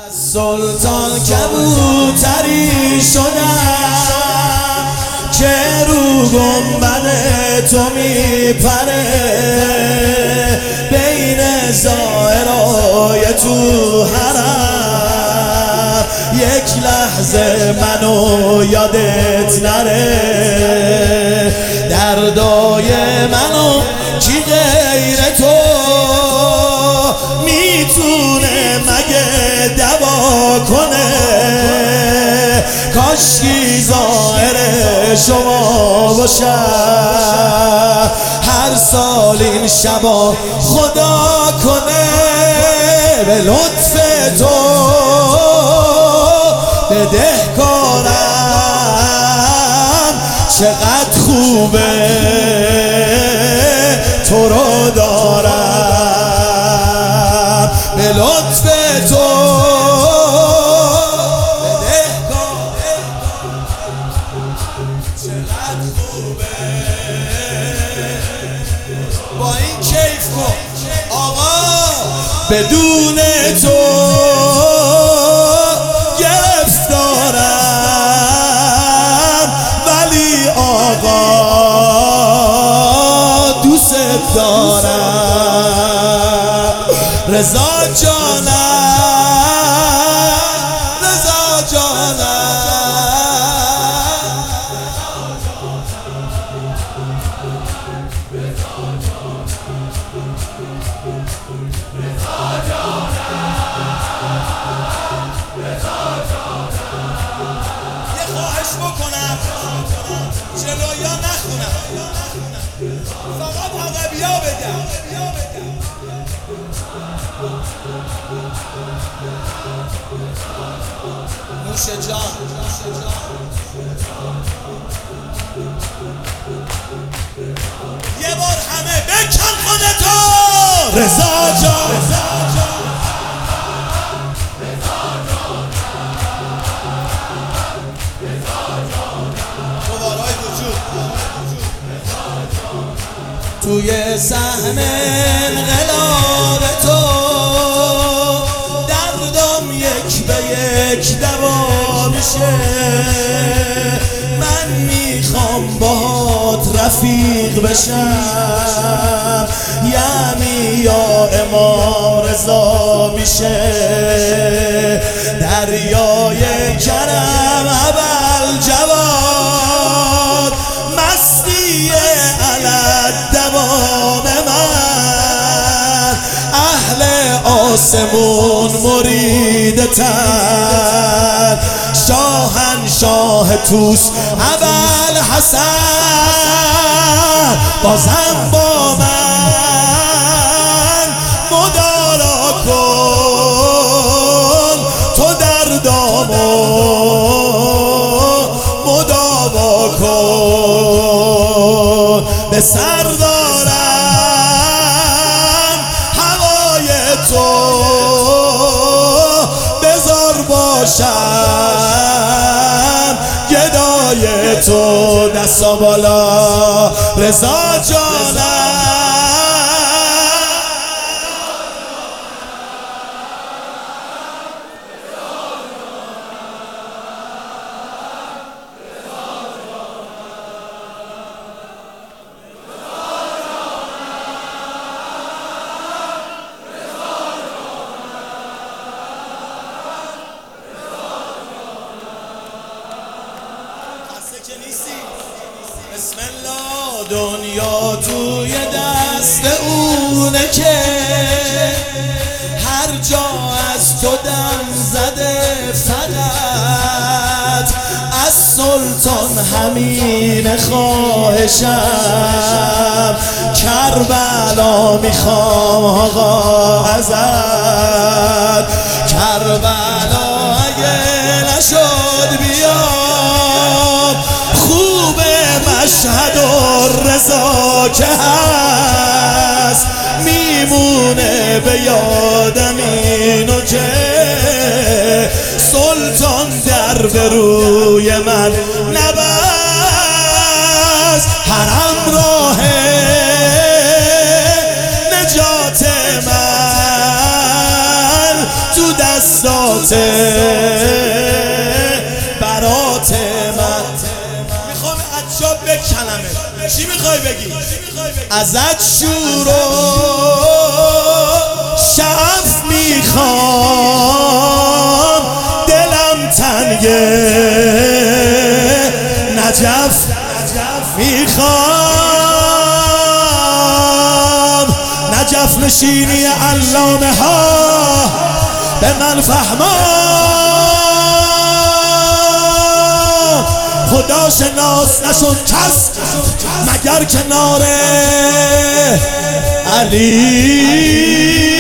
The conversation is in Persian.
سلطان کبوتری شدم که رو گنبد تو میپره، بین زائرای تو حرم یک لحظه منو یادت نره. دردای منو کی غیر تو میتونه مگه دوا کنه؟ کاشکی ظاهر شما باشم هر سال این شبا خدا کنه. به لطف تو بدهکارم، چقدر خوبه تو رو دارم. به لطف تو چقدر خوبه. با این کیف کن آقا. بدون تو گرفتارم، ولی آقا دوست دارم. رضا جانم، رضا جانم، یه خواهش بکنم جلویا نخونم، فقط عقبیا بگم. نوش جان، یه بار همه بکن خودتو. رضا جان، دوبارهای وجود توی صحنه انقلاب تو، دردم یک به یک دوا میشه. من میخوام باهات رفیق بشم، یعنی یا امام رضا میشه. دریای کرم اول جواد، مستی علت دوام من. اهل آسمون مریدتن، شاهنشاه توس اول حسن. بازم با من مدارا کن، تو دردامو مداوا کن. به سر دارم هوای تو، بذار باشم گدای تو. دستا بالا رضا جانم. بسم الله. دنیا توی دست اونه که هر جا از تو دم زده. فقط از سلطان همین خواهشم، کربلا میخوام آقا ازت. کربلا اگه نشد بیام، خوبه مشهد و رضا که هست، میمونه به یادم اینو که سلطان در به روی من نبست. حرم راه نجات من تو دستا بساط برات من. میخوام عجاب به کلمه چی میخوای بگی؟ ازت شور و شف میخوام، دلم تنگه نجف میخوام. نجف نشینی علامه ها به من فهمان، خدا شناس نشد کس مگر کنار علی.